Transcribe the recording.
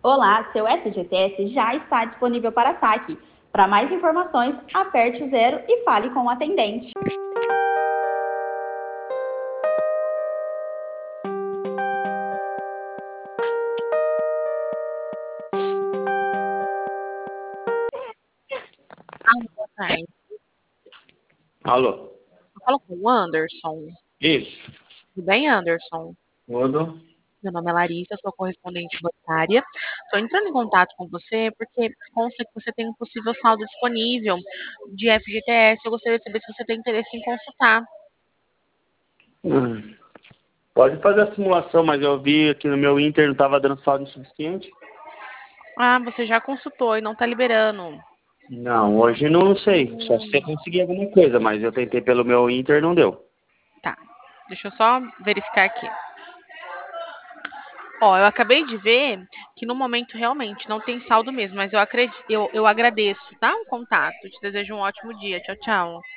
Olá, seu FGTS já está disponível para saque. Para mais informações, aperte o 0 e fale com o atendente. Boa tarde. Alô? Eu falo com o Anderson. Isso. Tudo bem, Anderson? Tudo? Meu nome é Larissa, sou correspondente bancária. Estou entrando em contato com você porque consta que você tem um possível saldo disponível de FGTS. Eu gostaria de saber se você tem interesse em consultar. Pode fazer a simulação, mas eu vi aqui no meu Inter não estava dando saldo suficiente. Ah, você já consultou e não está liberando. Não, hoje não sei. Só se você conseguir alguma coisa, mas eu tentei pelo meu Inter não deu. Tá, deixa eu só verificar aqui. Ó, eu acabei de ver que no momento realmente não tem saldo mesmo, mas eu agradeço, tá? O contato. Te desejo um ótimo dia. Tchau, tchau.